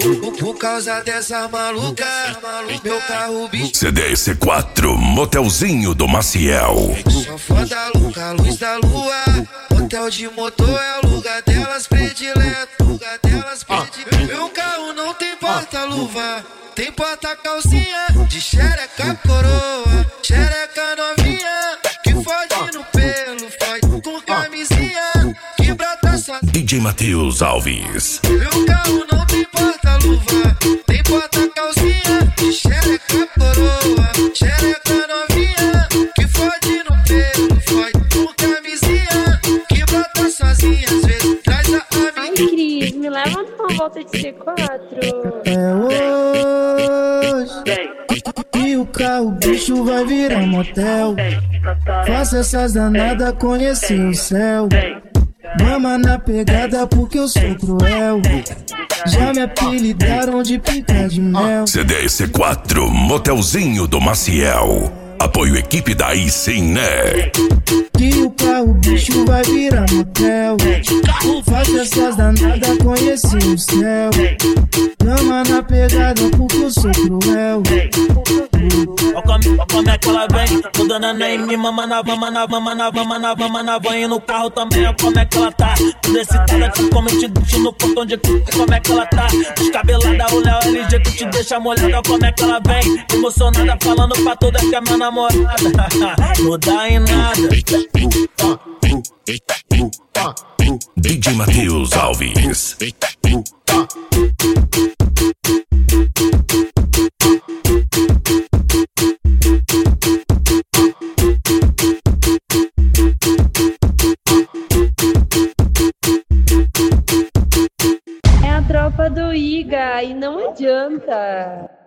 Por causa dessa maluca, meu carro bicho. CDC4, Motelzinho do Maciel. Só foda louca, luz da lua. Hotel de motor é o lugar delas predileto. Meu carro não tem porta-luva, tem porta-calcinha. De xereca coroa, xereca novinha. Que fode no pelo, fode com camisinha. Que brota só DJ Matheus Alves. Meu carro não tem porta-luva, tem porta-calcinha. De xereca coroa, xereca novinha. Que fode no pelo, fode com camisinha. Que brota sozinha, às vezes traz a amiga. Ai, Cris, me leva numa volta de C4. É hoje e o carro bicho vai virar motel. Faça essas danadas conhecer o céu. Mama na pegada porque eu sou cruel. Já me apelidaram de pica de mel. CDC4, Motelzinho do Maciel. Apoio equipe daí sim, né? Que o carro bicho vai virar motel. Faça essas danadas conhecer o céu. Mama na pegada porque eu sou cruel. Ó como é que ela vem, toda neném me mama na van. E no carro também, ó como é que ela tá. Tudo excitada, te comente no portão de como é que ela tá. Descabelada, olha o LG que te deixa molhada. Ó como é que ela vem, emocionada, falando pra toda que é minha namorada. Não dá em nada. DJ Matheus Alves. É a tropa do Iga e não adianta.